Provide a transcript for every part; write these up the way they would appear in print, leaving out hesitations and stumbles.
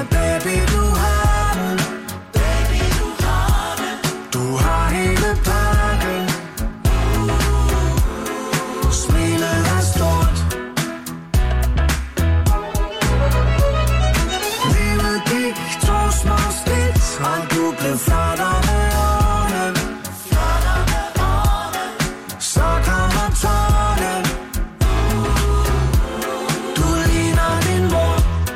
siger, baby, du har den. Baby, du har den. Du har hele pakken. Smilet er stort. Livet gik 2 små skridt, og du blev flottere med årene. Så kommer tårne. Du ligner din mor.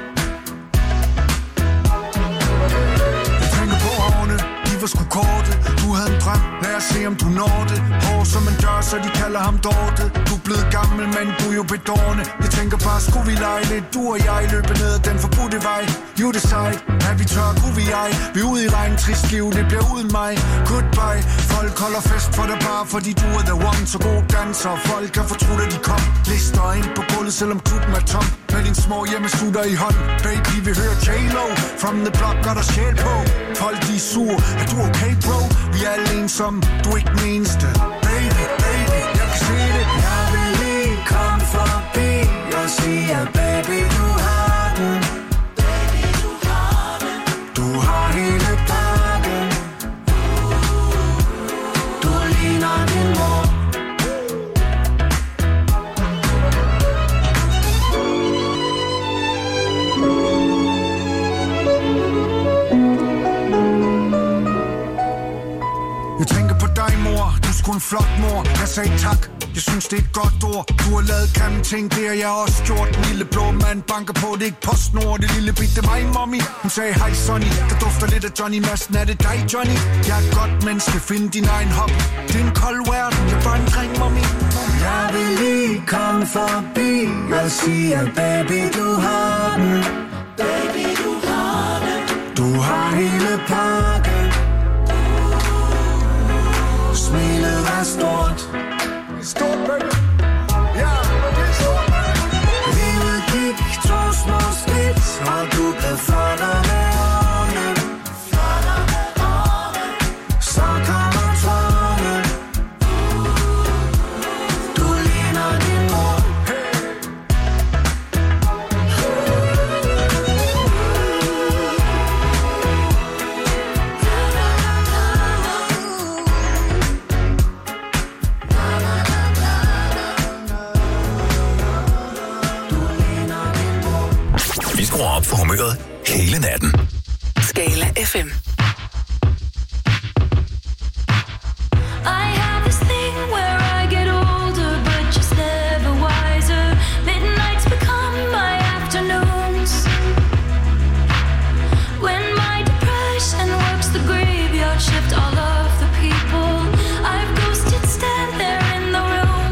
Jeg tænker på årene, de var sgu korte. Du havde en drøm, lad os se om du når det. Hår som en dør, så de kalder ham Dorte. Du er blevet gammel, men du er jo bedårende. Jeg tænker bare, skulle vi lege lidt? Du og jeg løber ned ad den forbudte vej. You decide, er vi tør, kunne vi ej? Vi er ude i regn, trist skive, det bliver uden mig. Goodbye, folk holder fest for dig bare, fordi du er the one. Så god danser, folk kan fortrudt, at de kom. Lister ind på gulvet, selvom klubben er tom. Med din små hjemmestutter i hånd. Baby, vi hører J-Lo, from the block, gør der sjæl på. Folk, de er sur, er du okay, bro? Vi er alle ensomme, du er ikke den eneste. Baby, baby, jeg kan se det. Jeg vil lige komme forbi og sige, at baby, du har den. Baby, du har den. Du har hele pakken. Du ligner din mor. Jeg tænker på dig, mor. Du er sgu en flot mor. Jeg sagde tak. Jeg synes, det er et godt ord. Du har lavet grimme ting, det har jeg også gjort. Den lille blå mand banker på, det er ikke PostNord. Det lille bitte mig, mommy. Hun sagde, hej Sonny. Der dufter lidt af Johnny Madsen. Er det dig, Johnny? Jeg er et godt menneske. Find din egen hobby. Det er en kold verden. Jeg er bare en dreng, mommy. Jeg vil lige komme forbi og sige, at baby, du har den. Baby, du har den. Du har hele pakken. Smilet er stort. Stort, baby. Ja, det er stort, baby. Livet gik 2 små skridt, og du blev flottere med årene. Så kommer tårne. Du ligner din mor. Vi skruer op for humøret hele natten. Skala FM. I have this thing where I get older, but just never wiser. Midnights become my afternoons. When my depression works the graveyard shift, all of the people I've ghosted stand there in the room.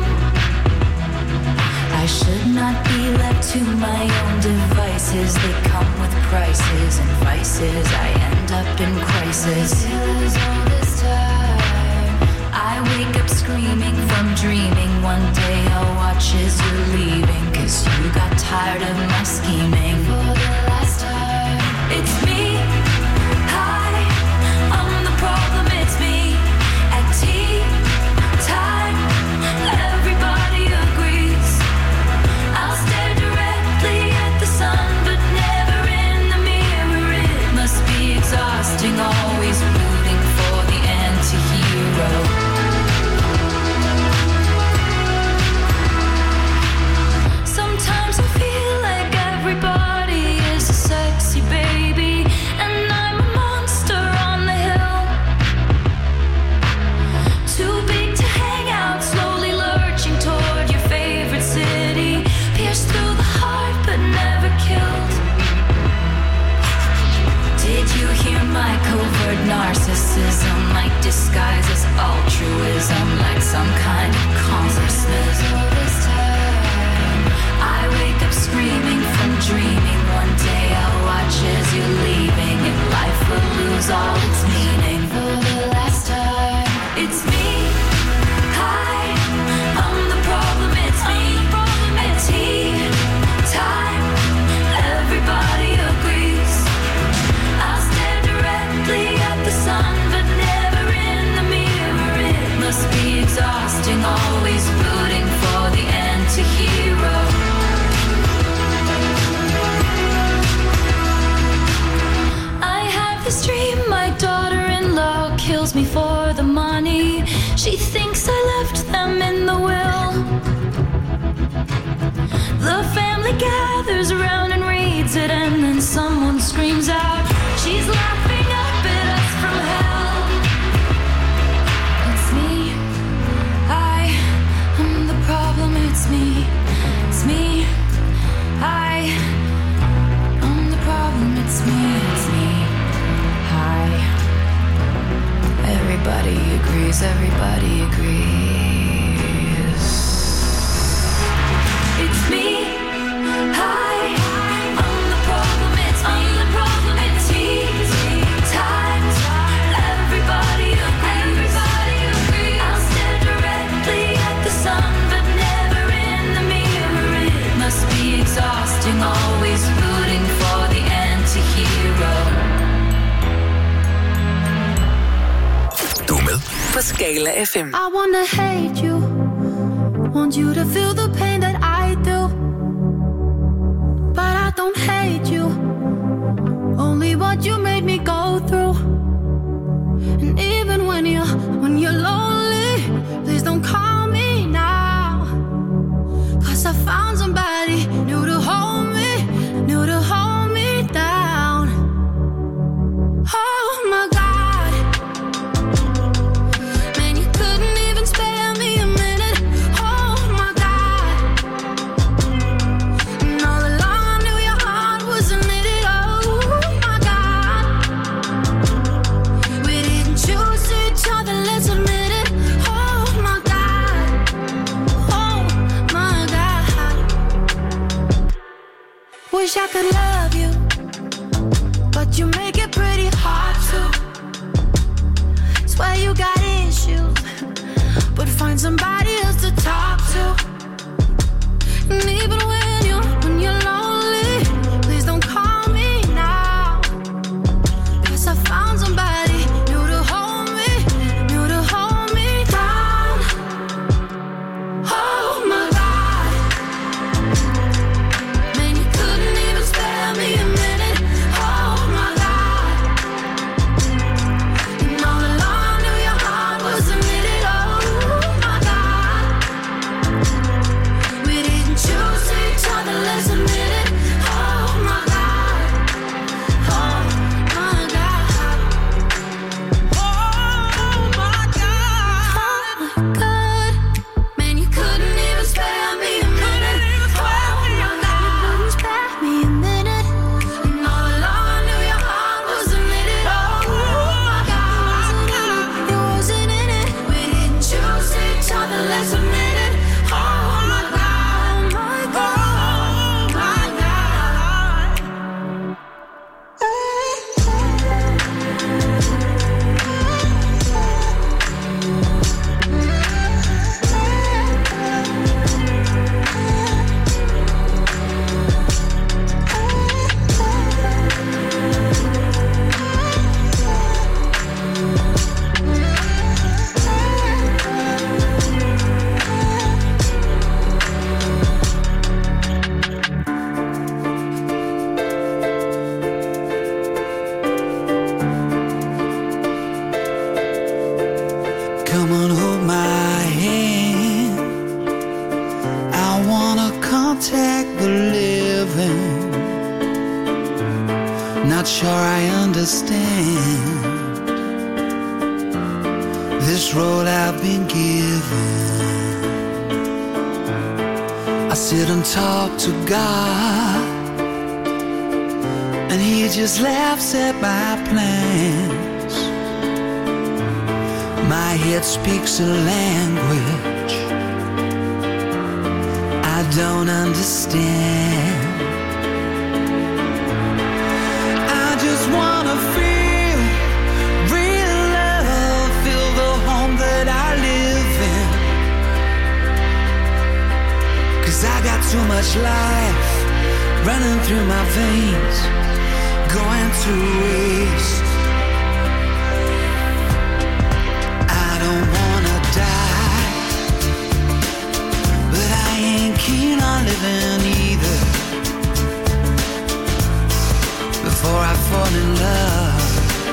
I should not be left to my own devices. They come with prices and vices. I end up in crisis. All this time I wake up screaming from dreaming. One day I'll watch as you're leaving, 'cause you got tired of my scheming. For the last time, it's me. Hi, I'm the problem, it's me. At tea time, everybody agrees. I'll stare directly at the sun, but never in the mirror. It must be exhausting, always rooting for the anti-hero. Sometimes I feel like everybody is a sexy baby, and I'm a monster on the hill. Too big to hang out, slowly lurching toward your favorite city. Pierced through the heart, but never killed. Did you hear my covert narcissism? Like disguise as altruism, like some kind of consciousness. All this time I wake up screaming from dreaming. One day I'll watch as you're leaving, and life will lose all its meaning. For the last time, it's me. Hi, I'm the problem, it's me. At tea time, everybody agrees. I'll stare directly at the sun, but never in the mirror. It must be exhausting, always rooting for the end. gathers around and reads it, and then someone screams out, she's laughing up at us from hell. It's me, I am the problem. It's me, it's me, I am the problem. It's me, hi. Everybody agrees, everybody agrees. It's me, hi, I'm the problem. It's me, the problem. It's tea time. Everybody agrees, I'll stare directly at the sun, but never in the mirror. It must be exhausting, always rooting for the anti-hero. Du er med på Skala FM. I wanna hate you, want you to feel the pain that I do, but I don't hate you, only what you made me go through. And even when you're lonely, please don't call me now, 'cause I found somebody new to hold me down. Oh my God, man, you couldn't even spare me a minute. Oh my God, and all along I knew your heart wasn't in it. Oh my God, we didn't choose each other, let's admit it. Oh my God, oh my God. Wish I could love you, but you make it pretty hard to. Swear you got issues, but find somebody else to talk to. And even when you're lonely, please don't call me now, 'cause I found somebody new to hold me down. Oh my God, man, you couldn't even spare me a minute. Oh my God, and all along I knew your heart wasn't in it. Oh my God, we didn't choose each other, let's admit it. Oh my God, oh my God, oh my God, man, you couldn't even spare me a minute. Oh my God, you couldn't spare me a minute, and all along I knew your heart wasn't in it. Oh my God, it wasn't in it. We didn't choose each other, let's admit it. Oh my God, my God, my God. Come on, hold my hand. I wanna contact the living. Not sure I understand this road I've been given. I sit and talk to God, and He just laughs at my plans. My head speaks a language I don't understand. I just wanna feel real love, feel the home that I live in. 'Cause I got too much life running through my veins, going to waste. I don't wanna die, but I ain't keen on living either. Before I fall in love,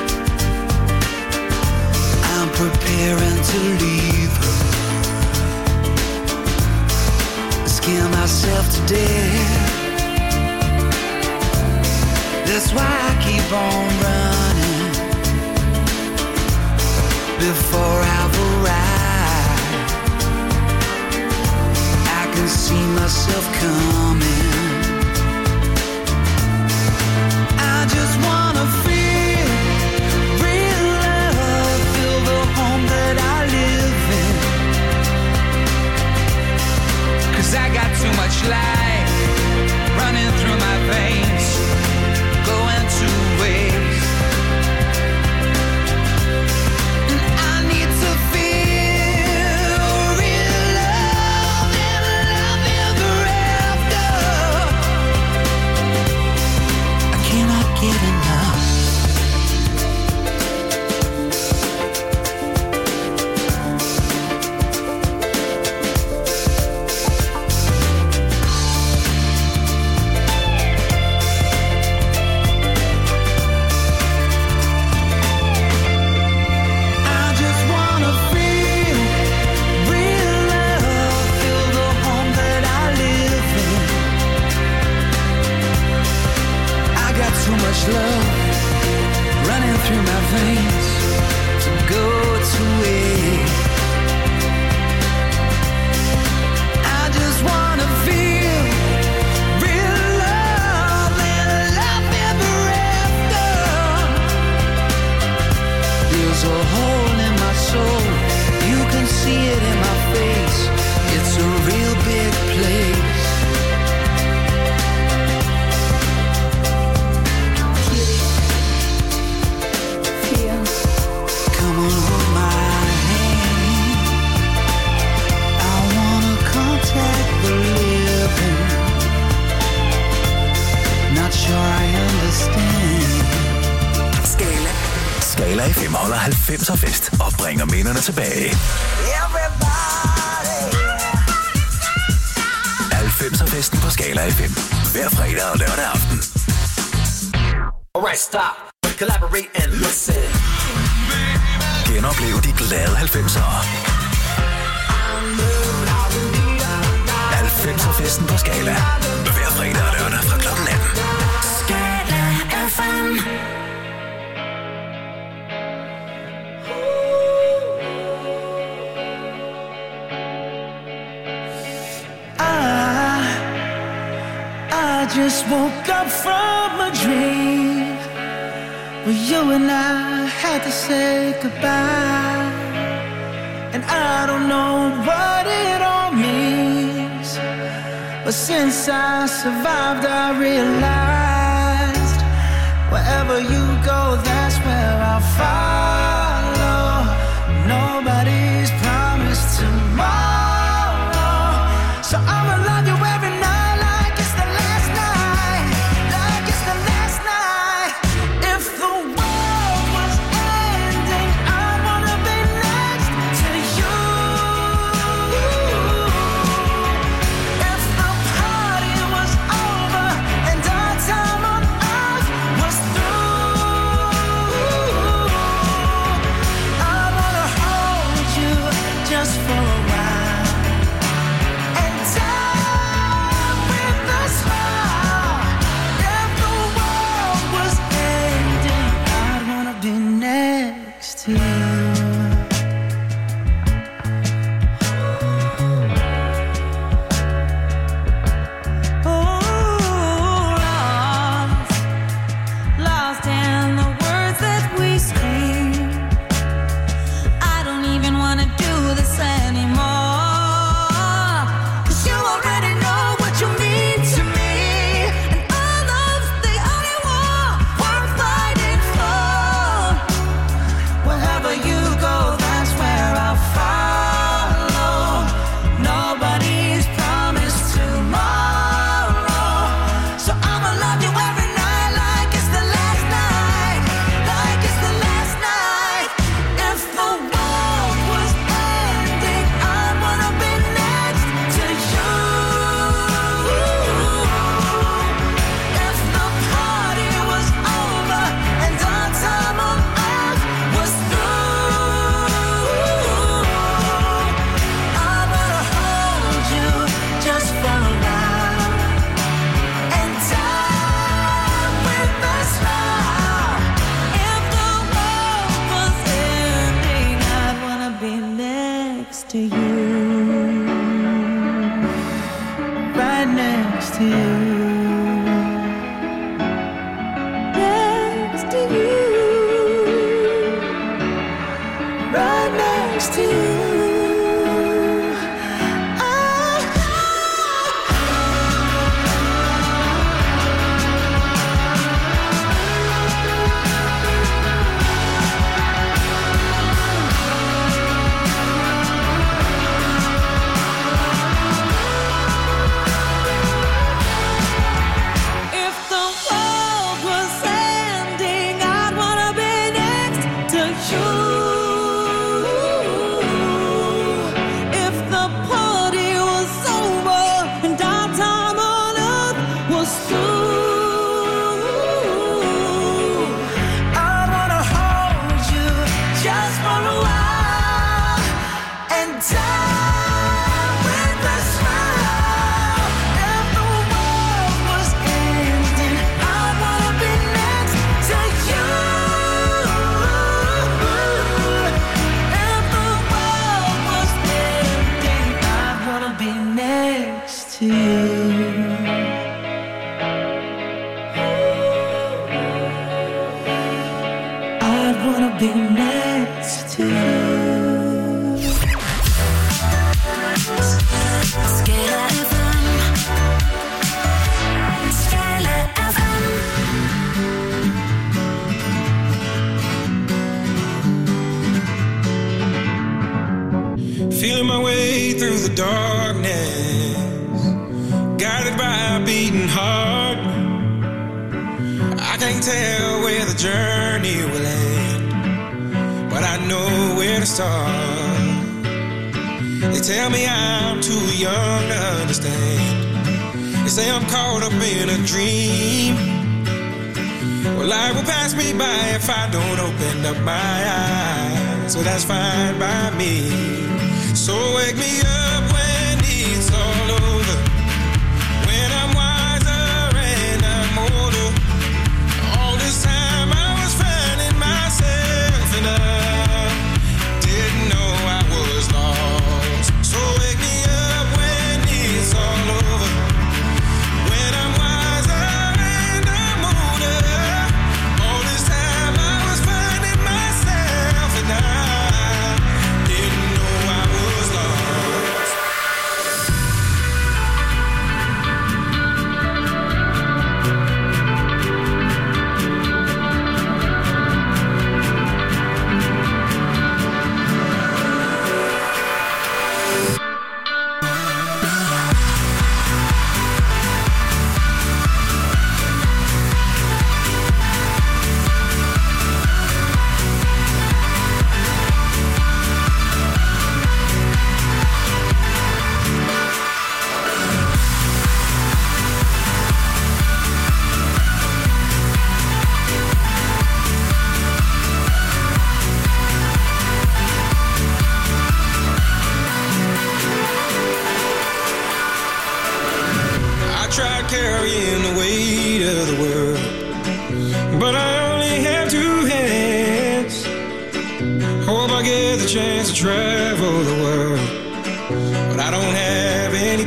I'm preparing to leave her. Scare myself to death That's why I keep on running before I've arrived. I can see myself coming. I just wanna feel real love, feel the home that I live in. 'Cause I got too much life running through my veins, going two ways. And I need to feel real love and love ever after. I cannot get enough. Love running through my veins to go to waste. I just wanna feel real love and love ever after. There's a hole in my soul, you can see it in my face. It's a real big place. Skala FM holder 90'er fest og bringer minderne tilbage. 90'er festen på Skala FM. Hver fredag og lørdag aften. Alright, stop. Collaborate and listen. Genoplev de glade 90'ere. 90'er festen på Skala. Hver fredag og lørdag fra klokken 18. Skala FM. I just woke up from a dream where you and I had to say goodbye. And I don't know what it all means, but since I survived I realized wherever you go, that's where I'll follow. Nobody's promised tomorrow, so I'ma love you every night. be next to you. Skala FM. Skala FM. Feeling my way through the darkness, guided by a beating heart. I can't tell where the journey will end, but I know where to start. They tell me I'm too young to understand. They say I'm caught up in a dream. Well, life will pass me by if I don't open up my eyes. So that's fine by me. So wake me up when it's all over, when I'm wiser and I'm older. All this time I was finding myself and I didn't know I was lost. So wake me up when it's all over, when I'm wiser and I'm older. All this time I was finding myself and I didn't know I was lost. I tried carrying the weight of the world, but I only have two hands. Hope I get the chance to travel the world, but I don't have any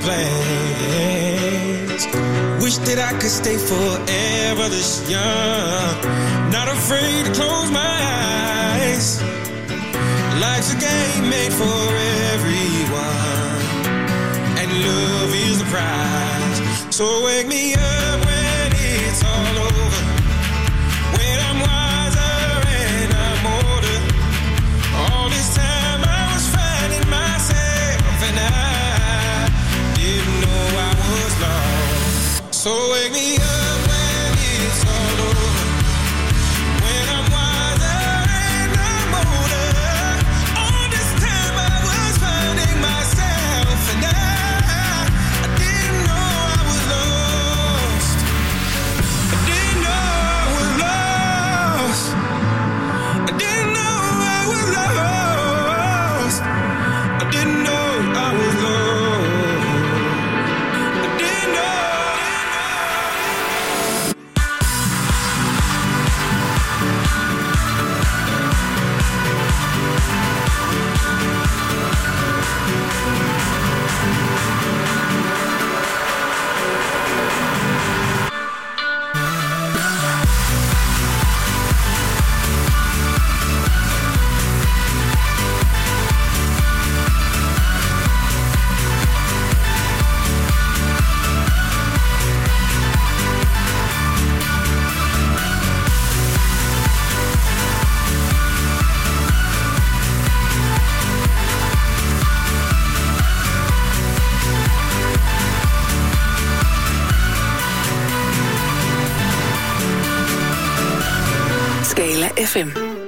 plans. Wish that I could stay forever this young, not afraid to close my eyes. Life's a game made for everyone, and love is the prize. So wake me up when it's all over, when I'm wiser and I'm older. All this time I was finding myself and I didn't know I was lost. So wake me up when it's all over, when I'm wiser and I'm older. All this time I was finding myself and I didn't know I was lost. I didn't know I was lost. I didn't know I was lost. I didn't know I was lost. I didn't know. Skala FM.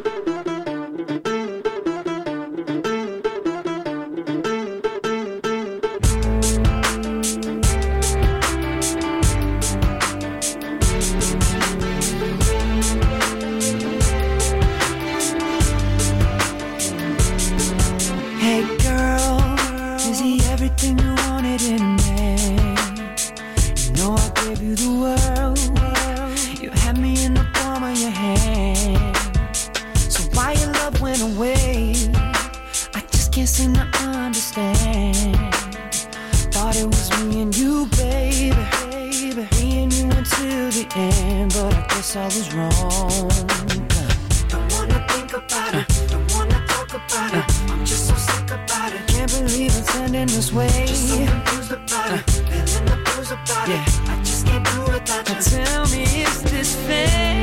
Hey girl, is he everything you wanted in me? You know I gave you the world. You had me in the palm of your hand. So why your love went away? I just can't seem to understand. Thought it was me and you, baby. Me and you until the end, but I guess I was wrong. Don't wanna think about it. Don't wanna talk about it. I'm just so sick about it. Can't believe it's ending this way. Just so confused about it. Feeling the blues about it. I just can't do without you. Tell me, is this fair?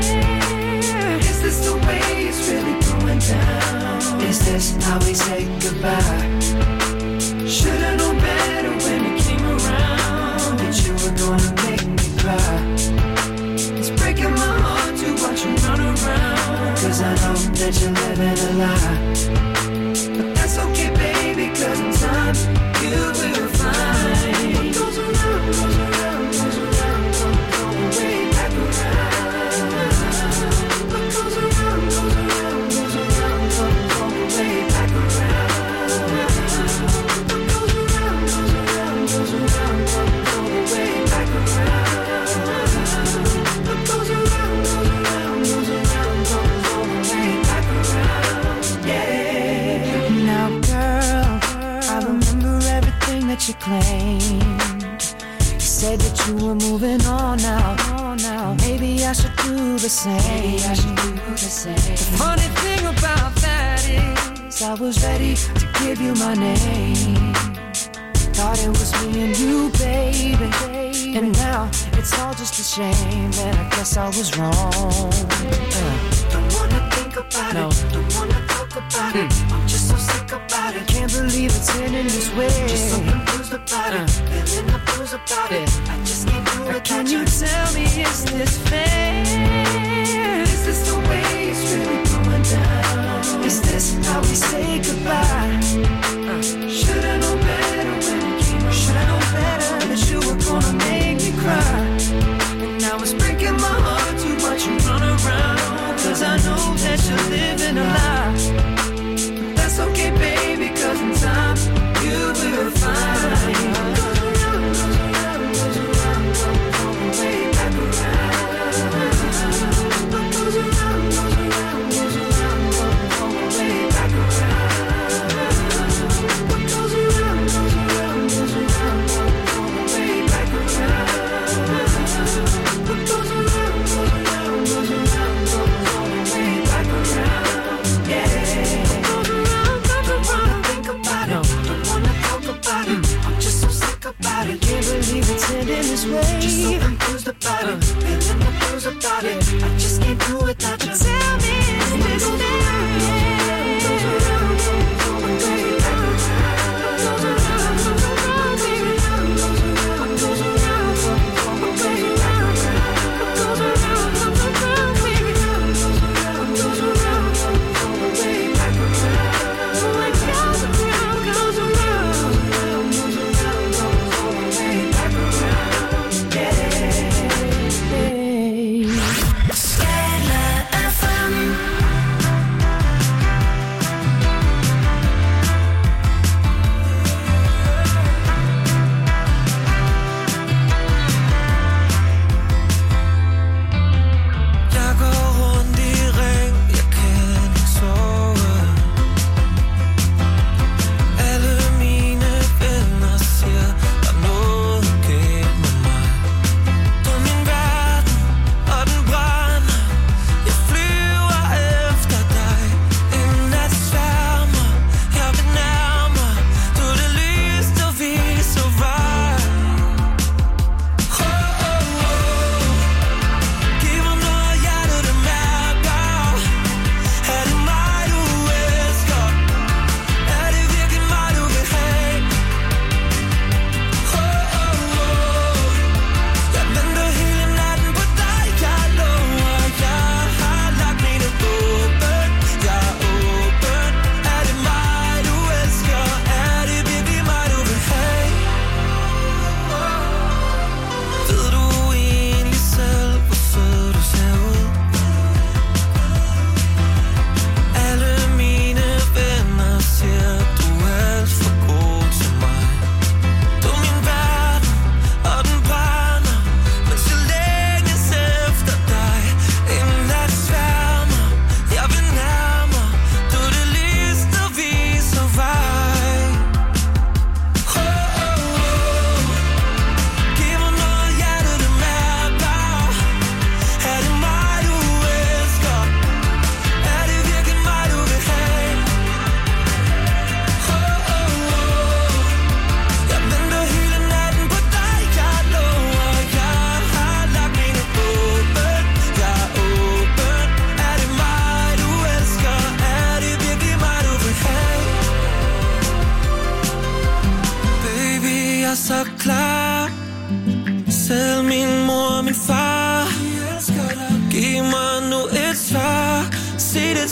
Is this the way it's really going down? Is this how we say goodbye? Should've known better when you came around that you were gonna make me cry. It's breaking my heart to watch you run around, 'cause I know that you're living a lie. But that's okay, baby, 'cause in time you will find what goes around, goes around, goes around, goes way back around. What goes around, goes around, goes around, goes way back around. What goes around, goes around, goes around, goes way back around. What goes around, goes around, goes around, goes way back around. Yeah. Now, girl, I remember everything that you claimed. You said that you were moving on now. Maybe I should do the same. The funny thing about that is I was ready to give you my name. Thought it was me and you, baby. And now it's all just a shame, and I guess I was wrong. Don't wanna think about it. Don't wanna talk about it. I'm just so sick about it. Can't believe it's ending this way. Just so confused about it. Feeling the blues about it. I just can't do it. Can you tell me, is this fair? Is this the way it's really going down? Is this how we say goodbye? Should've known better when you came around. Should've known better that you were gonna make me cry. And now it's breaking my heart to watch you run around, 'cause I know that you're living a lie. But that's okay, baby, 'cause in time you will find what goes around, goes around, goes around, goes way back around. What goes around, goes around, goes around, goes way back around. What goes around, goes around, goes around, goes way back around. What goes around, goes around, goes around, goes way back around. Yeah. What goes around, goes around. Think about it. Don't wanna talk about it. I'm just so sick about it. Can't believe it's ending this way. Just so confused about it. Feeling the blues about it. I just can't do it without you. Tell me, is this fair? Goes around, goes way back around. Goes around, goes around, baby. Goes around, goes around, way back around. Goes around, goes around, baby. Goes around, goes around, way back around. What goes around, goes around, goes around, way back around. Yeah.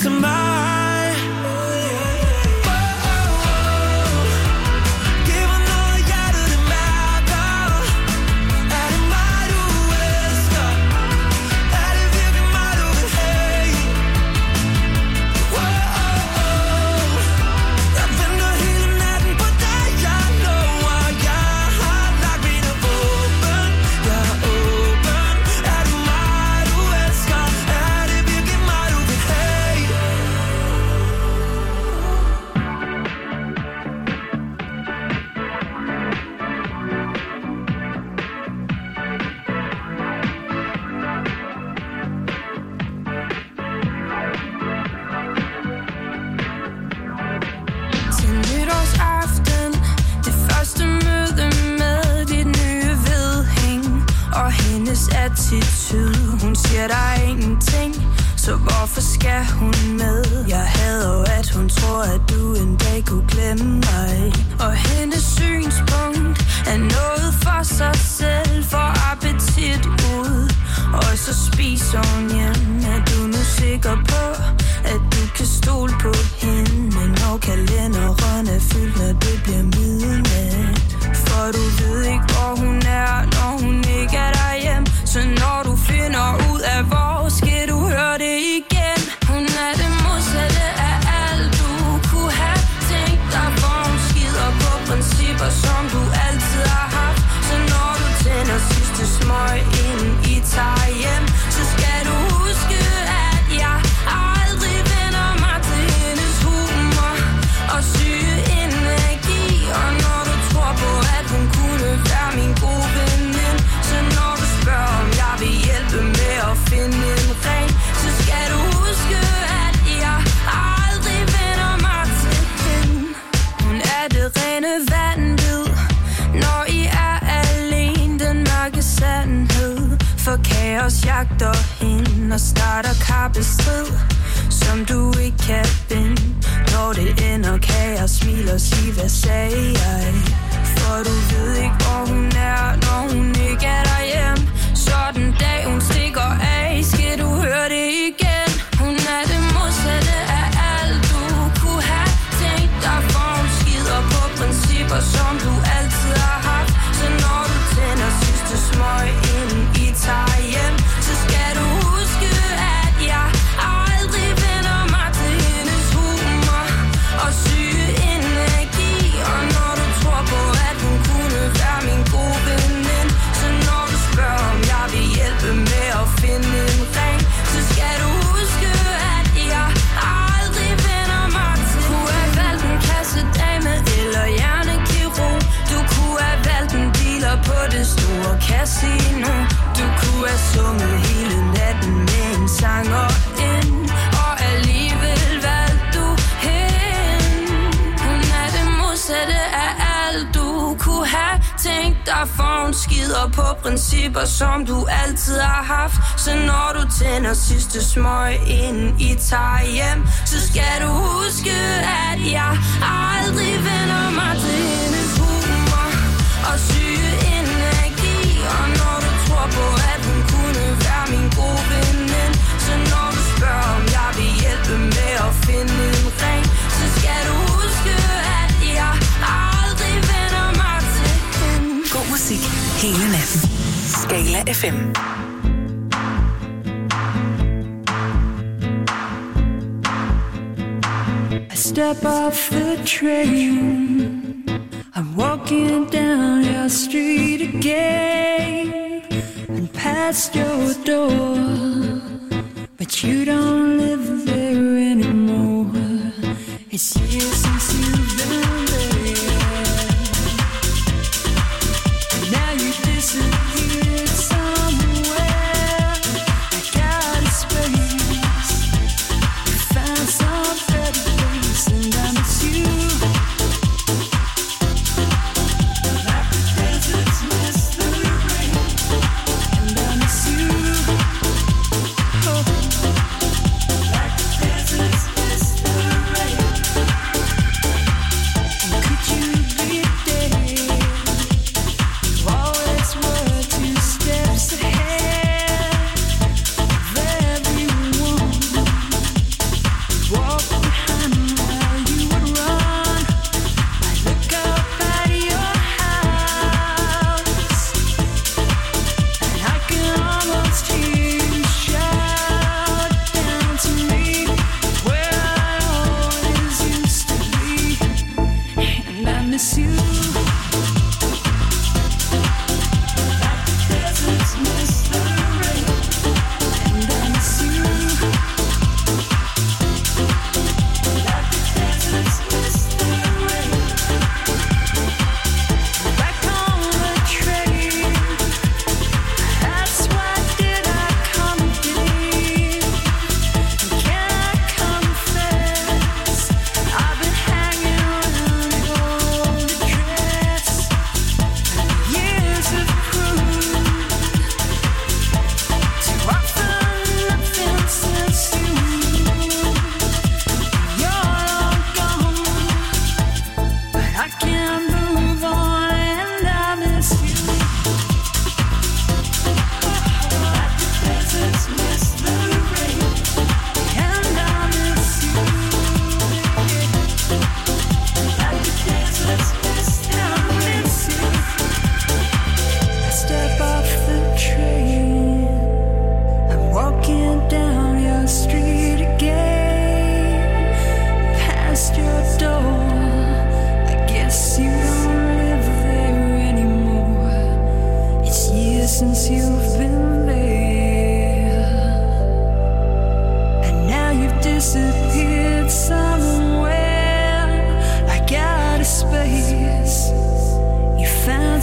til mig. Attitude. Hun siger der er ingenting, så hvorfor skal hun med? Jeg hader jo at hun tror at du en dag kunne glemme mig. Og hendes synspunkt er noget for sig selv, for appetit ud. Og så spiser hun hjem. Er du nu sikker på at du kan stole på hende, når kalenderen er fyldt, når det bliver midnat? For du ved ikke hvor hun er, når hun ikke er derhjemme. Så når du finder ud af hvor, skal du høre det igen. Hun er det modsatte af alt du kunne have tænkt dig, for hun skider på principper, som du altid har haft. Så når du tænder sidste smøg, inden I tager hjem, så skal du huske at jeg aldrig vender mig til hendes humor og syge energi. Og når du tror på at hun kunne være min gode veninde, så når du spørger om jeg vil hjælpe med at finde en ring, så skal du huske at jeg aldrig vender mig til hende. Hun er det rene vanvid, når I er alene, den mørke sandhed. For kaos jagter hende og starter kappestrid, som du ikke kan binde. Når det ender, kan jeg smile og sige, hvad sagde jeg? For du ved ikke, hvor hun er, når hun ikke er derhjemme. Så den dag, hun stikker af, skal du høre det igen. Hun er det modsatte af alt du kunne have tænkt dig, for hun skider på principper, som du altid har haft. Så når du tænder sidste smøg, inden I tager hjem, så skal du huske at jeg aldrig vender mig til hendes humor og syge energi. Og når du tror på at hun kunne være min gode veninde, så når du spørger om jeg vil hjælpe med at finde en ring, så skal du huske at jeg aldrig vender mig til. Du kunne have valgt en kassedame eller hjernekirurg. Du kunne have valgt en dealer på det store casino. Du kunne have sunget hele natten med en sanger ind, og alligevel valgte du hende. Hun er det modsatte af alt du kunne have tænkt dig, for hun skider på principper, som du altid har haft. Så når du tænder sidste smøg, inden I tager hjem, så skal du huske at jeg aldrig vender mig til hendes humor og syge energi. Og når du tror på at hun kunne være min gode veninde, så når du spørger om jeg vil hjælpe med at finde en ring, så skal du huske at jeg aldrig vender mig til hende. God musik hele natten. Skala FM. I step off the train, I'm walking down your street again and past your door, but you don't live there anymore. It's years since you've been there, and now you disappeared somewhere. I got a space, you found some better place, and I miss you. Like the deserts miss the rain, and I miss you. Oh. Like the deserts miss the rain,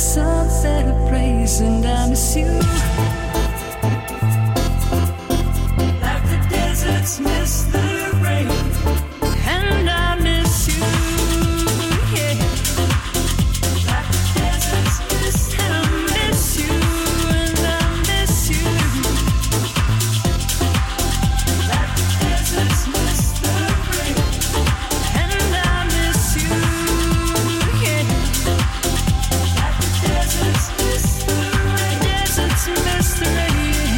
sunset a place and I miss you. Like the deserts miss the rain, and I miss you. Yeah. Like the deserts miss the rain, and I miss you, and I miss you. Like the deserts miss the rain, and I miss you. Yeah. Like the deserts miss the rain, deserts miss the rain.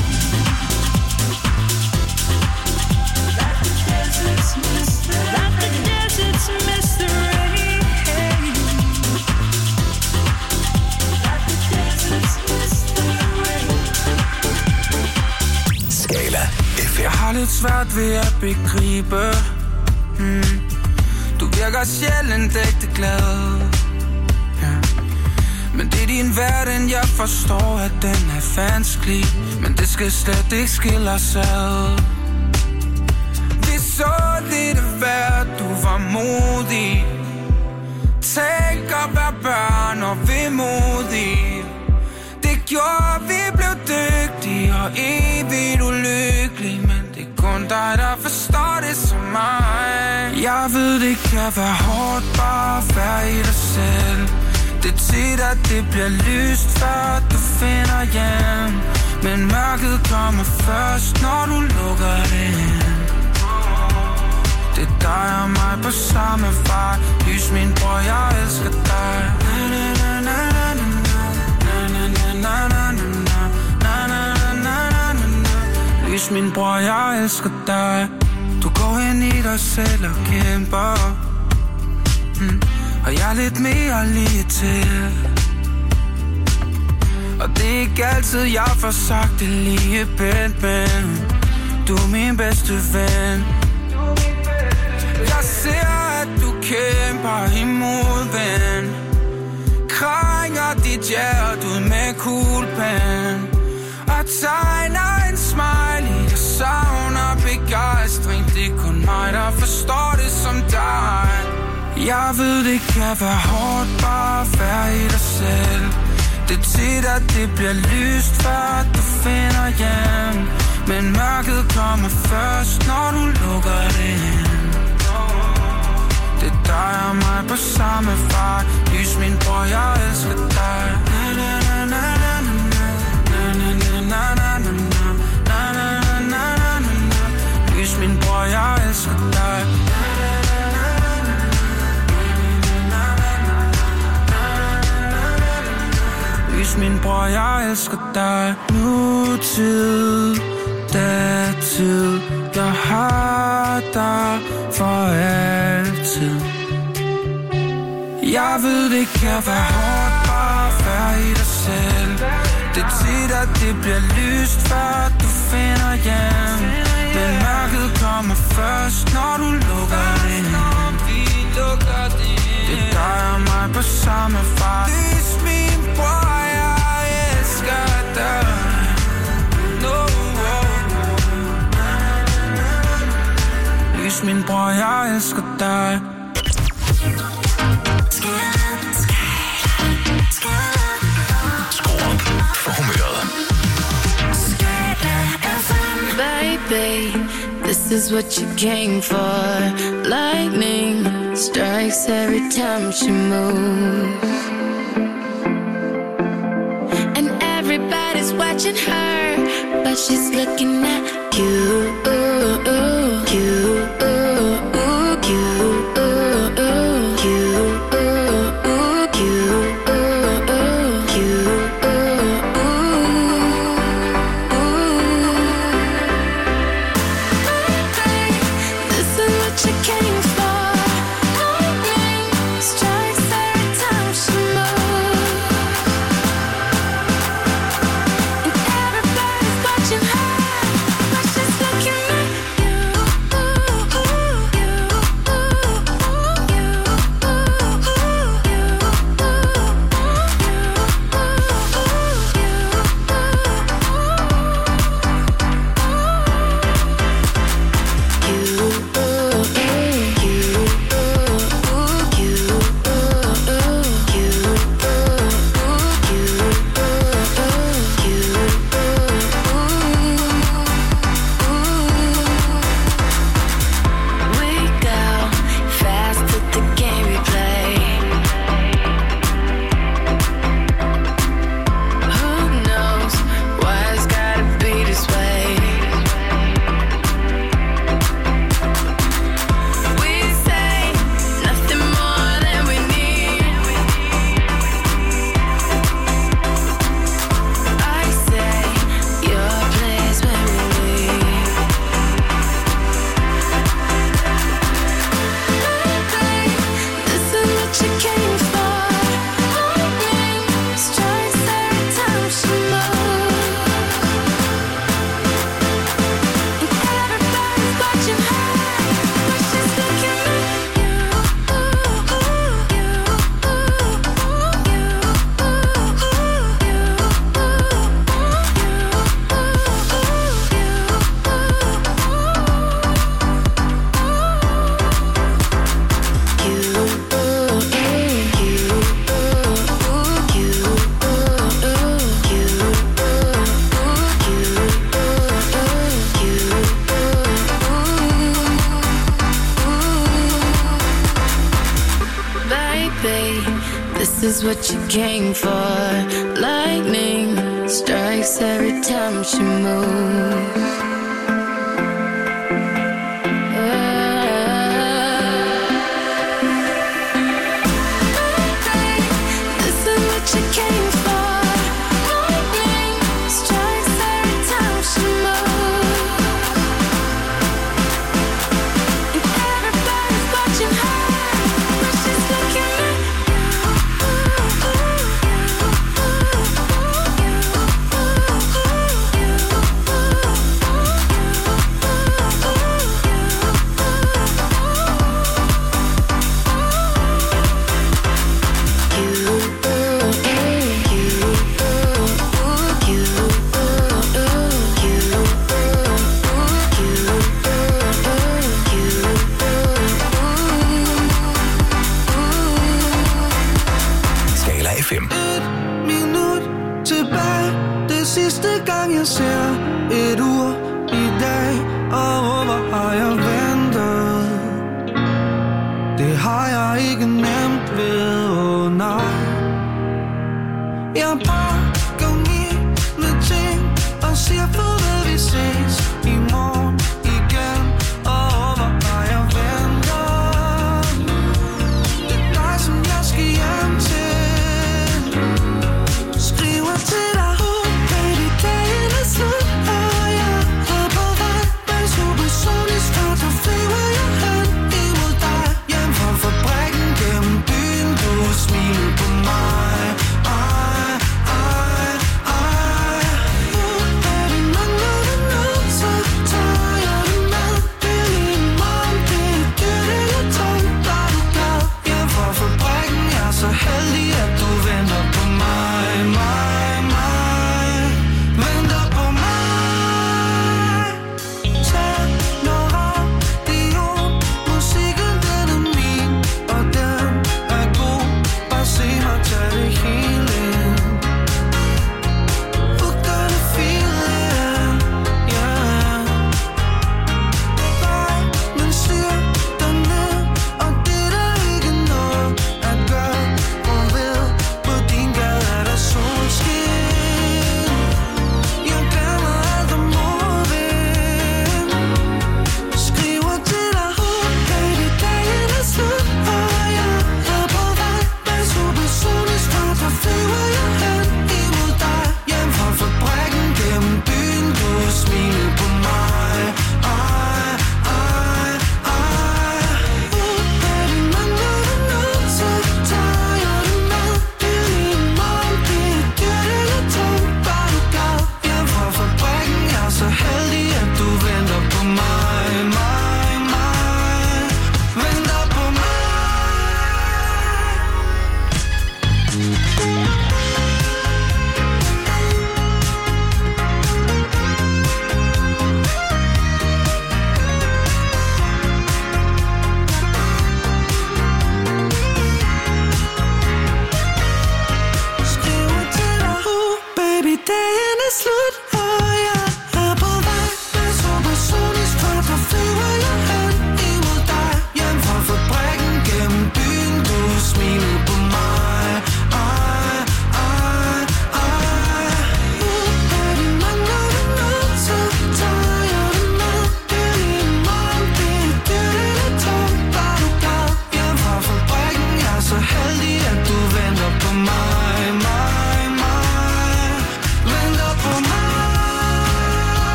Like the deserts miss the rain, like the deserts miss the rain. Like the deserts miss the rain. Skala FM. Jeg har lidt svært ved at begribe. Du virker sjældent ægte glad. Ja. Men det er din verden, jeg forstår, at den er vanskelig. Men det skal slet ikke skille os ad. Vi så lidt af hvert, du var modig. Tænk at være børn og vemodige. Det gjorde, vi blev dygtige og evigt ulykkelige. Men det er kun dig, der forstår det som mig. Jeg ved, det kan være hårdt bare at være i dig selv. Det er tit, at det bliver lyst, før du finder hjem. Men mørket kommer først, når du lukker det ind. Det er dig og mig på samme vej. Lys min bror, jeg elsker dig. Lys min bror, jeg elsker dig. Du går ind i dig selv og kæmper. Og jeg er lidt mere lige til. Og det er ikke altid, jeg får sagt det lige pænt, men du er min bedste ven. Jeg ser, at du kæmper imod, ven. Krænger dit hjerte ud med kuglepen. Og tegner en smiley, jeg savner begejstring. Det er kun mig, der forstår det som dig. Jeg ved, det kan være hårdt bare at være i dig selv. Det er tit, at det bliver lyst, før du finder hjem. Men mørket kommer først, når du lukker det ind. Det er dig og mig på samme vej. Lys min bror, jeg elsker dig. Lys min bror, jeg elsker dig. Lys min bror, jeg elsker dig. Nutid, datid, jeg har dig for altid. Jeg ved, det kan være hårdt bare at være i dig selv. Det er tit, at det bliver lyst, før du finder hjem. Men mørket kommer først, når du lukker det ind. Det er dig og mig på samme vej. Lys min bror, jeg elsker dig. Lys min bror, jeg elsker dig. Skru op for humøret. Baby, this is what you came for. Lightning strikes every time she moves, and everybody's watching her, but she's looking at you. Looking at is what you came for. Lightning strikes every time she moves.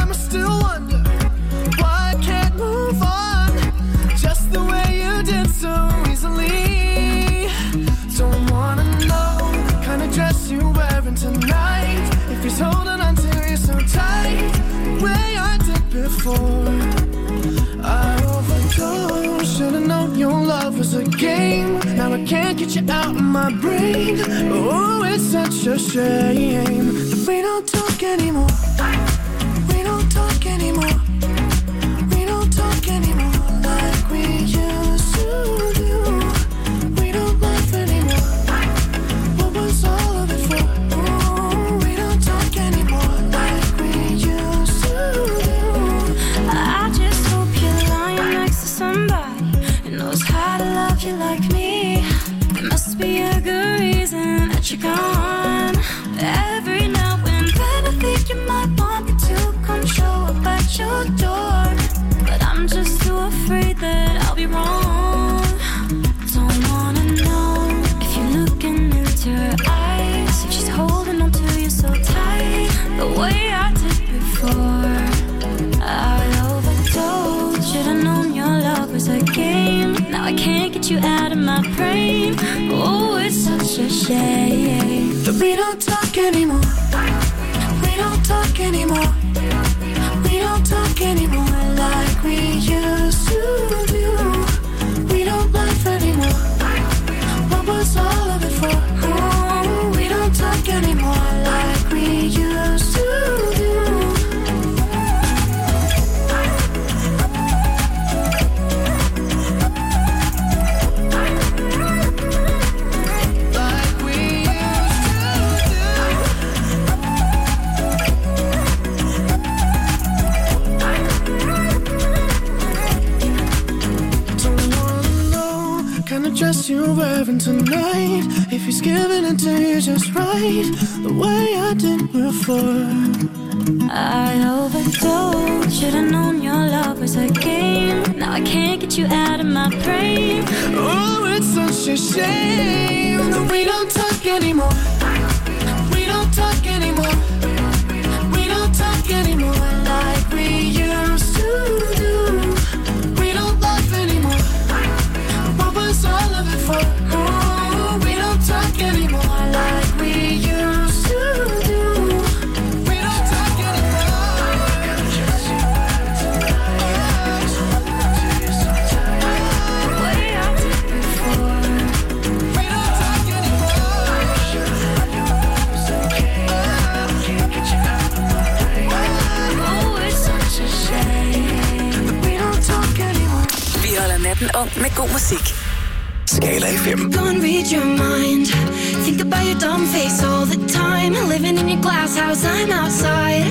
Just the way you did so She's holding on to you so tight, the way I did before. I overdosed, should've known your love was a game. Now I can't get you out of my brain. Oh, it's such a shame that we don't talk anymore. We don't talk anymore. We don't talk anymore like we used to do. We don't laugh anymore. What was all of it for? Oh, we don't talk anymore like we used to do. I just hope you're lying next to somebody who knows how to love you like me. There must be a good reason that you're gone. Every now and then I think you might want me to come show up at your door, but I'm just too afraid that I'll be wrong. Don't wanna know if you're looking into her eyes, if she's holding on to you so tight, the way I did before. I overdosed, should've known your love was a game. Now I can't get you out of my brain. Oh, it's such a shame that we don't talk anymore. We don't talk anymore. We don't talk anymore like we used to do. We don't laugh anymore. What was all of it for? Oh, we don't talk anymore like we used to do. Dress you're wearing tonight, if he's giving it to you just right, the way I did before. I overdosed, should've known your love was a game. Now I can't get you out of my brain. Oh, it's such a shame that we don't talk anymore. We don't talk anymore. We don't talk anymore like we used to do. We don't laugh anymore. What was all of it for? Oh, we don't talk anymore like we used to do. We don't talk anymore. The way I did before. We don't talk anymore. It's okay. Can't get you out of my brain. Oh, it's such a shame that we don't talk anymore. Vi holder natten ung med god musik. Skala FM. Go and read your mind. Think about your dumb face all the time. Living in your glass house, I'm outside.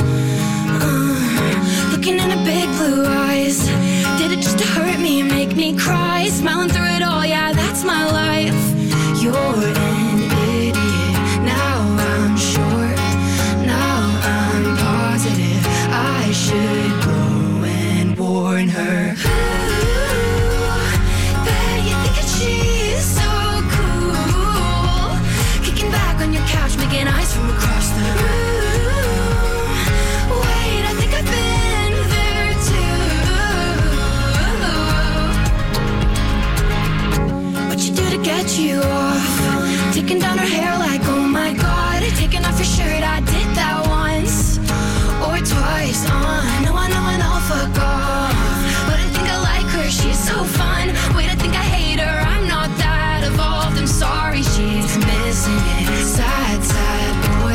Looking in her big blue eyes. Did it just to hurt me and make me cry? Smiling through it all, yeah, that's my life. You're an idiot. Now I'm sure. Now I'm positive. I should go and warn her. She's so cool, kicking back on your couch, making eyes from across the room. Wait, I think I've been there too. What you do to get you off? Taking down her hair like, oh my god. Taking off your shirt, I did that once or twice. I know, fuck off. But I think I like her, she's so fun. Wait, I think I hate her, I'm not that evolved. I'm sorry, she's missing it. Sad, sad boy,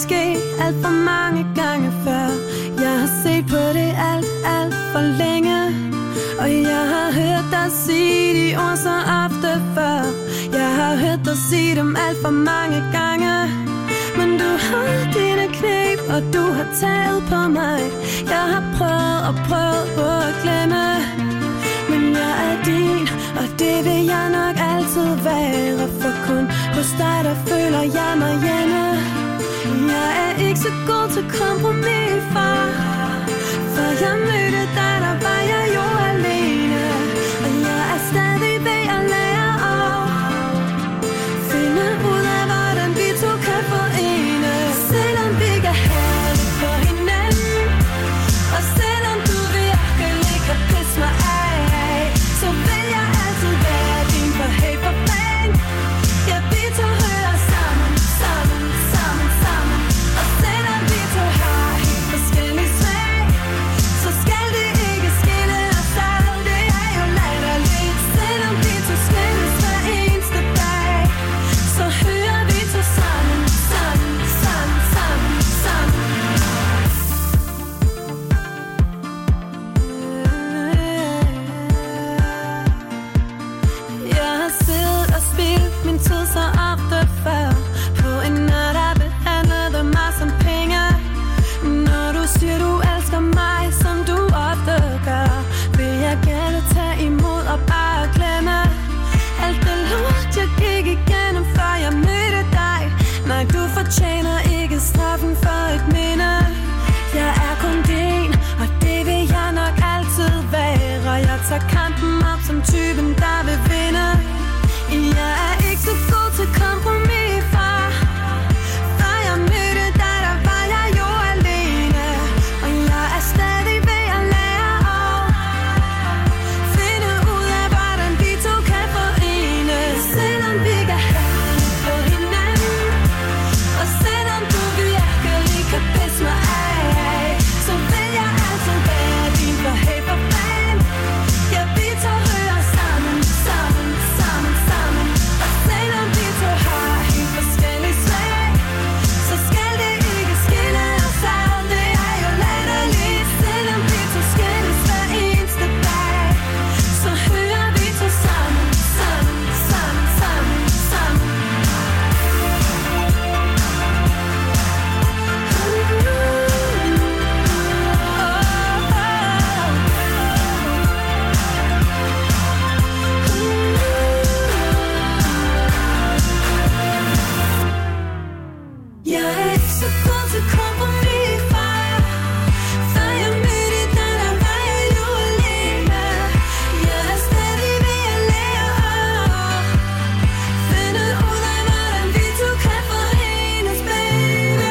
ske alt for mange gange før. Jeg har set på det alt for længe, og jeg har hørt dig sige de ord så ofte før. Jeg har hørt dig sige dem alt for mange gange. Men du har dine knep, og du har taget på mig. Jeg har prøvet på at glemme, men jeg er din, og det vil jeg nok altid være. For kun hos dig, der føler jeg mig hjemme. Jeg er ikke så god til kompromis, far. For jeg mødte dig, der var jeg jo alene. Og jeg er stadig ved at lære at finde ud af, hvordan vi to kan forene. Selvom vi kan have det på hinanden, og selvom du virkelig kan pisse mig af, så vil jeg altid være din for hey for fan. Ja, vi to hører sammen. Og selvom vi to har helt forskellige smag, så skal det ikke skille os ad. Det er jo latterligt. Selvom vi to skilles hver eneste dag, så hører vi to sammen. Jeg har siddet og spildt min tid så ofte før, på en nat, der behandlede mig som penge. Når du siger du elsker mig, som du ofte gør, vil jeg gerne tage imod og bare glemme alt det lort, jeg gik igennem, før jeg mødte dig. Nej, du fortjener ikke straffen for et minde. Jeg er kun din, og det vil jeg nok altid være. Jeg tager kampen op som typen, der vil vinde. Jeg er ikke så god til kompromis, far. Før jeg mødte dig, der var jeg jo alene. Og jeg er stadig ved at lære at finde ud af, hvordan vi to kan forene. Selvom vi kan have det på hinanden, og selvom du virkelig kan pisse mig af, så vil jeg altid være din for hey for fan. Ja, vi to hører sammen. Og selvom vi to har helt forskellige smag, så skal det ikke skille os ad. Det er jo latterligt. Selvom vi to skilles hver eneste dag, så hører vi to sammen. Jeg er ikke så god til kompromis, far. Før jeg mødte dig, der var jeg jo alene. Jeg er stadig ved at lære at finde ud af, hvordan vi to kan forenes, baby.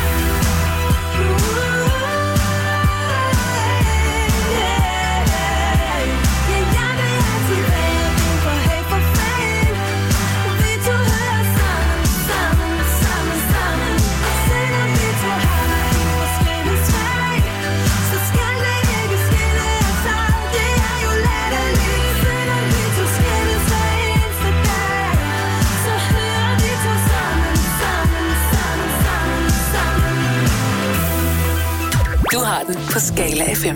Jeg vil altid være din for hey for fan. Vi to hører sammen. Selvom vi to har helt forskellige smag, så skal det ikke skille os ad. Det er jo latterligt. Selvom vi to skilles hver eneste dag, så hører vi to sammen. Du har den på Skala FM.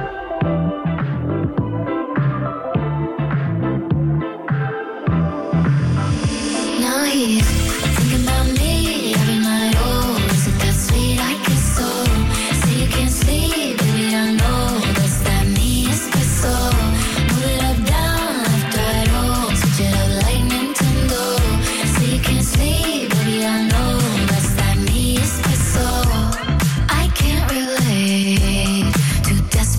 Now he's thinking about me every night. Oh, is it that sweet? I guess so. Say you can't sleep, baby, I know that's that me espresso. Move it up, down, left, right, oh, switch it up like Nintendo. Say you can't sleep, baby, I know that's that me espresso. I can't relate to desperate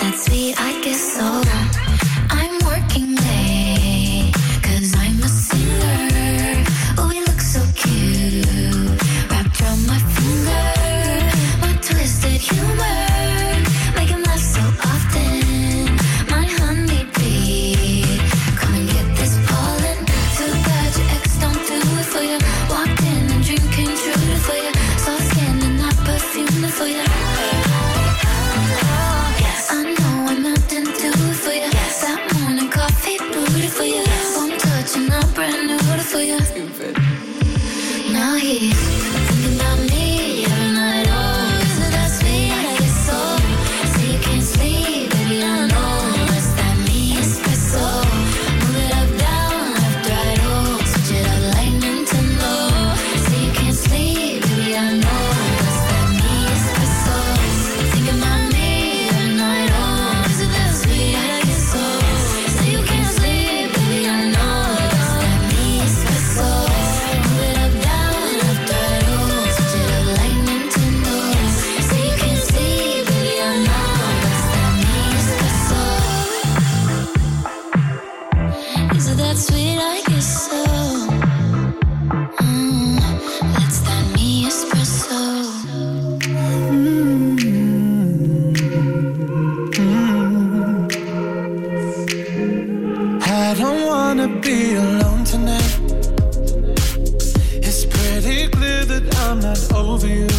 that sweet? I guess so. I'm working late, 'cause I'm a singer. Oh, we look so cute, wrapped around my finger. My twisted humor, make him laugh so often. My honeybee, come and get this pollen. Too bad your ex don't do it for you. Walked in and dream came true for you. Soft skin and not perfume for you. Yes, I know I'm not into it for you. Yes, that morning coffee brewed it for you. One touch and I'm brand new for you. Stupid. Now he's thinking about me every night. Oh, isn't that sweet? I guess so. Say you can't sleep, baby, I know. That's that me espresso. Move it up, down, left, right, oh. Switch it up like Nintendo. Say you can't sleep, baby, I know. That's that me espresso. Thinking about me every night. Oh, isn't that sweet? I guess so. Say you can't sleep, baby, I know. That's that me espresso. Move it up, down, left, right, oh. Switch it up like Nintendo. Say you can't sleep, baby, I know. That's that me espresso. Is it that sweet? I guess so. That's that me espresso. I don't wanna be alone tonight. It's pretty clear that I'm not over you.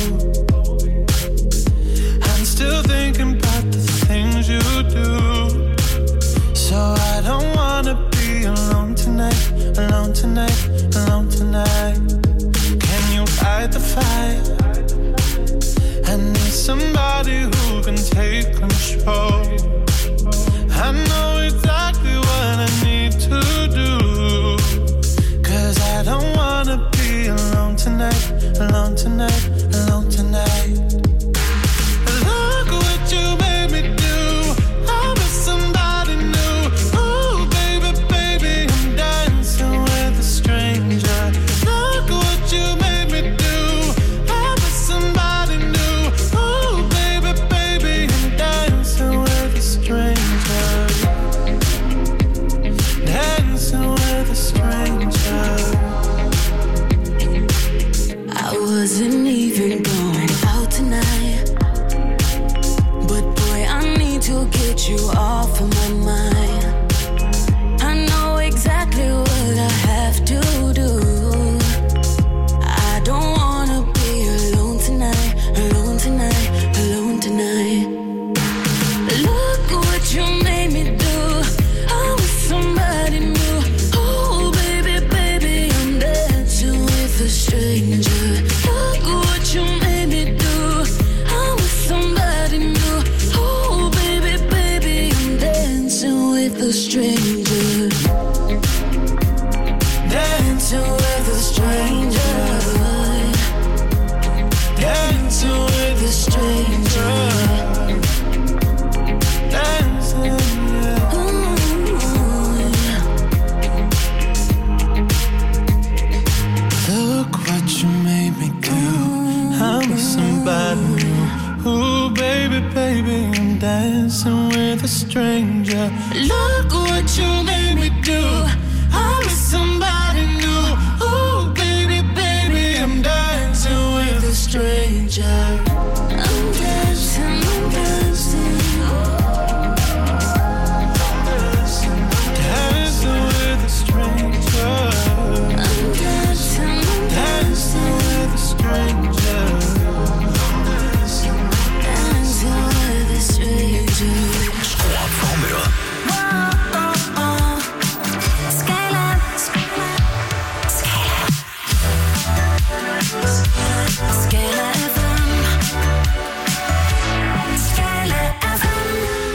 I'm still thinking about the things you do. So I don't wanna be alone tonight, alone tonight, alone tonight. Can you fight the fire? I need somebody who can take control. I know exactly what I need to do, 'cause I don't wanna be alone tonight, alone tonight, alone tonight. Look what you made me do. I'm with somebody new. Ooh, baby, baby, I'm dancing with a stranger. Look what you made me do. I'm with somebody new. Ooh, baby, baby, I'm dancing with a stranger. Dancing with a stranger. I wasn't even going out tonight, but boy, I need to get you off of my mind. I know exactly what I have to do. I don't wanna be alone tonight, alone tonight, alone tonight. Look what you made me do. I'm with somebody new. Oh, baby, baby, I'm dancing with a stranger. Look what you made me do. I'm with somebody new. Oh, baby, baby, I'm dancing with a stranger. Dancing with a stranger. Dancing with a stranger. Dancing, yeah. Look what you made me do. I'm with somebody new. Ooh, baby, baby, I'm dancing with a stranger. Look what you made me do. I'm with somebody new. Ooh, baby, baby, I'm dancing with a stranger. I'm dancing, I'm dancing. Dancing with a stranger. I'm dancing, I'm Dancing with a stranger. dancing with a stranger. Skru op for humøret. Skala. Skala FM. Skala FM.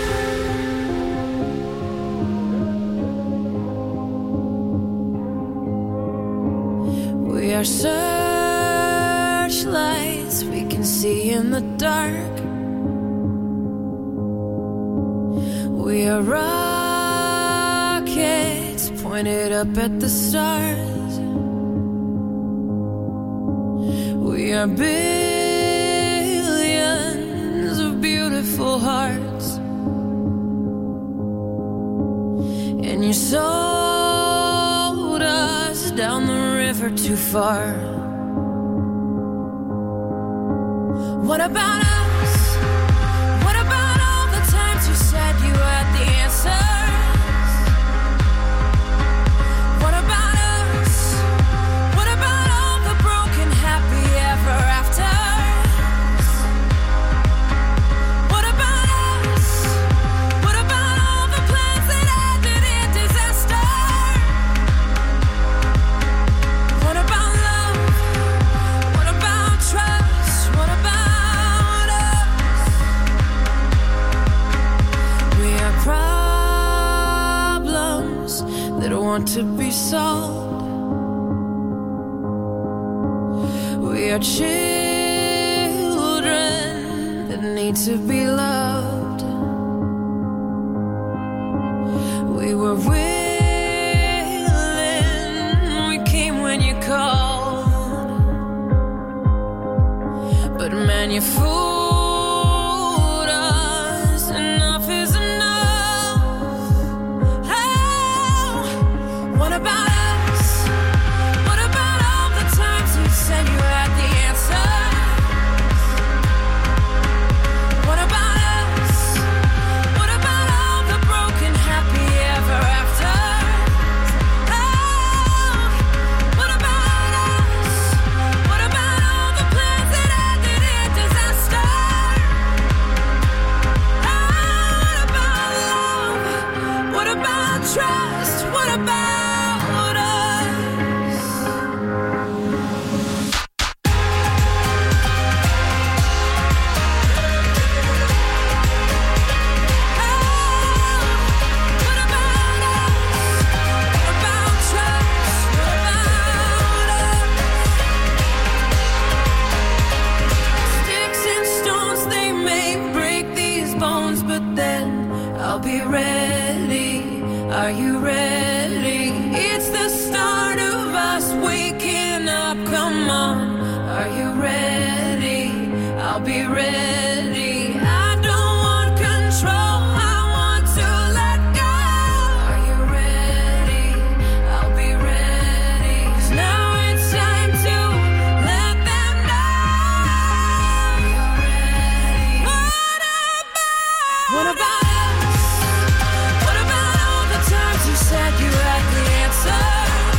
We are searchlights we can see in the dark. We are rockets pointed up at the stars. We are billions of beautiful hearts you sold us down the river too far. What about us? What about all the times you said you had the answers? What about us? What about all the broken happy ever afters? What about us? What about all the plans that ended in disaster? What about love? What about trust? What about us? We are problems that want to be solved. We are children that need to be loved. We were willing, we came when you called. But man, you fooled us. Enough is enough. Oh, what about us? What about all the times you said you had the answers? What about us? What about all the broken happy ever afters? Oh, what about us? What about all the plans that ended in disaster? Oh, what about love? What about trust? What about us? What about us? What about trust? What about us? Sticks and stones, they may break these bones, but then I'll be ready. Are you ready? It's the start of us waking up. Come on. Are you ready? I'll be ready. I don't want control. I want to let go. Are you ready? I'll be ready. 'Cause now it's time to let them know. You're ready. What about us? What about all the times you said you had the answers?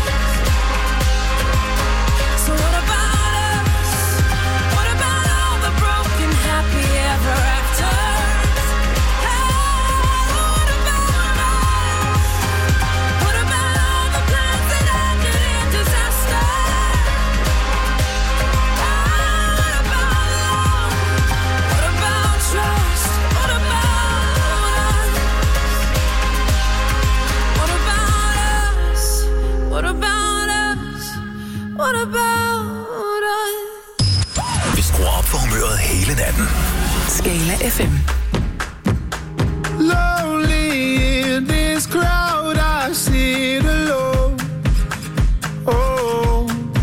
So what about us? What about all the broken happy ever afters? Oh, what about us? What about all the plans that ended in disaster? Oh, what about love? What about trust? What about us? What about us? What about us? What about us? Vi skruer op for humøret hele natten. Skala FM. Lonely in this crowd, I sit alone. Oh,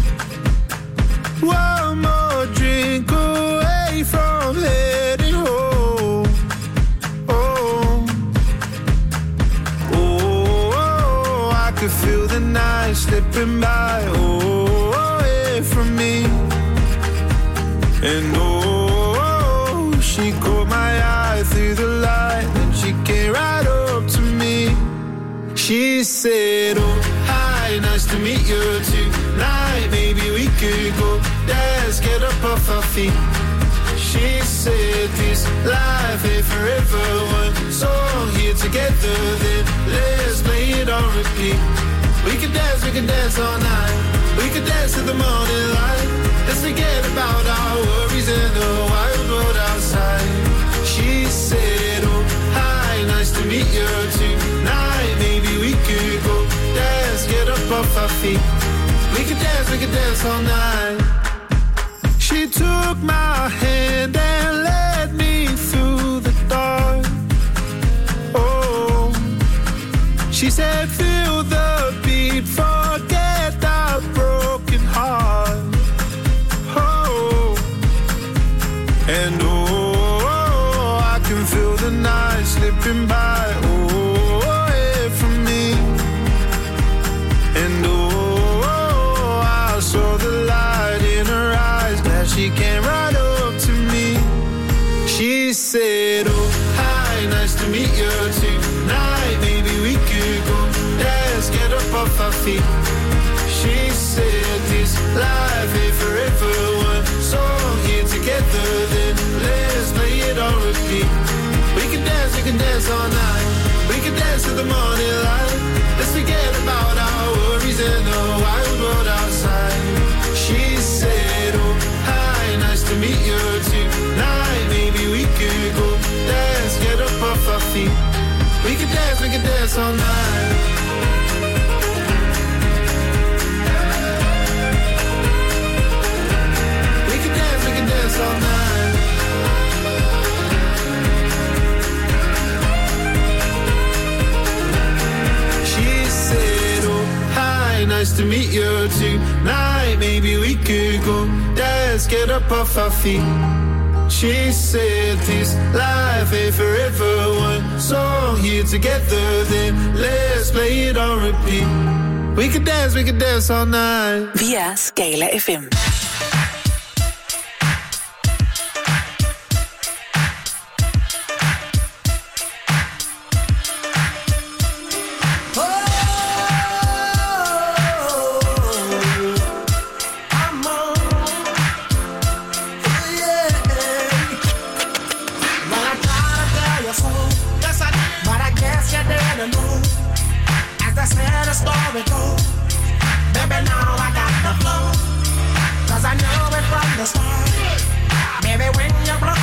one more drink away from heading home. Oh, oh, I could feel the night slipping by. Oh, away from me. And oh, she caught my eye through the light, and she came right up to me. She said, oh, hi, nice to meet you tonight. Maybe we could go dance, get up off our feet. She said, this life ain't forever. One song here together, then let's play it on repeat. We can dance all night. We could dance to the morning light. Let's forget about our worries and the wild world outside. She said, oh, hi, nice to meet you tonight. Maybe we could go dance, get up off our feet. We could dance all night. She took my hand and led me through the dark. Oh, she said, feel the beat, forget that broken heart. Oh, and oh, I can feel the night slipping by. Oh, away from me. to meet you tonight. Maybe we could go dance, get up off our feet. She said this life ain't forever. One song here together, then let's play it on repeat. We can dance all night. We can dance to the morning light. Let's forget about our worries and the wild world outside. She said, oh, hi, nice to meet you tonight. Maybe we could go dance, get up off our feet. We can dance all night. We can dance all night. She said, oh, hi, nice to meet you tonight. Maybe we could go dance, get up off our feet. She said this life ain't forever. One song here together, then let's play it on repeat. We can dance all night. Vi er Skala FM. Baby, when you blow